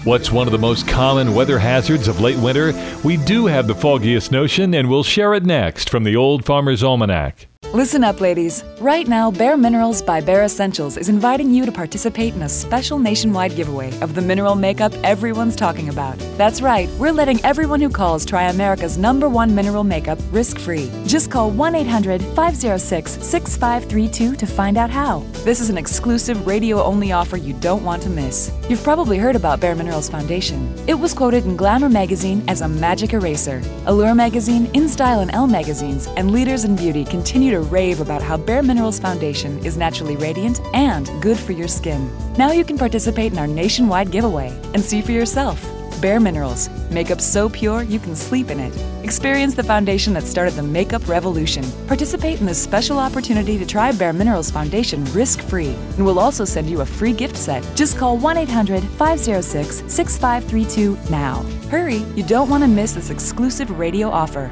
What's one of the most common weather hazards of late winter? We do have the foggiest notion, and we'll share it next from the Old Farmer's Almanac. Listen up, ladies. Right now, Bare Minerals by Bare Essentials is inviting you to participate in a special nationwide giveaway of the mineral makeup everyone's talking about. That's right, we're letting everyone who calls try America's #1 mineral makeup risk-free. Just call 1-800-506-6532 to find out how. This is an exclusive radio-only offer you don't want to miss. You've probably heard about Bare Minerals Foundation. It was quoted in Glamour magazine as a magic eraser. Allure magazine, InStyle and Elle magazines, and Leaders in Beauty continue to rave about how Bare Minerals Foundation is naturally radiant and good for your skin. Now you can participate in our nationwide giveaway and see for yourself. Bare Minerals. Makeup so pure you can sleep in it. Experience the foundation that started the makeup revolution. Participate in this special opportunity to try Bare Minerals Foundation risk-free. And we'll also send you a free gift set. Just call 1-800-506-6532 now. Hurry, you don't want to miss this exclusive radio offer.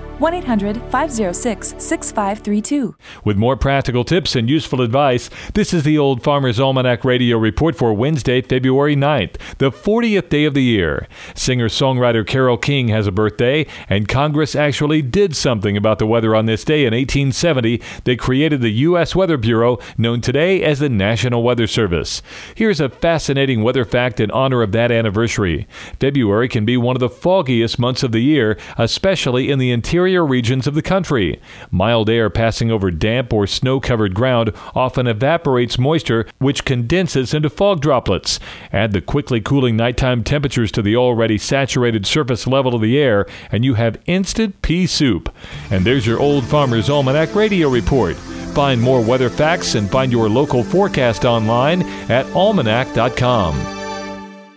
1-800-506-6532. With more practical tips and useful advice, this is the Old Farmer's Almanac Radio Report for Wednesday, February 9th, the 40th day of the year. Singer-songwriter Carole King has a birthday, and Congress actually did something about the weather on this day in 1870. They created the U.S. Weather Bureau, known today as the National Weather Service. Here's a fascinating weather fact in honor of that anniversary. February can be one of the foggiest months of the year, especially in the interior regions of the country. Mild air passing over damp or snow-covered ground often evaporates moisture, which condenses into fog droplets. Add the quickly cooling nighttime temperatures to the already saturated surface level of the air, and you have instant pea soup. And there's your Old Farmer's Almanac Radio Report. Find more weather facts and find your local forecast online at almanac.com.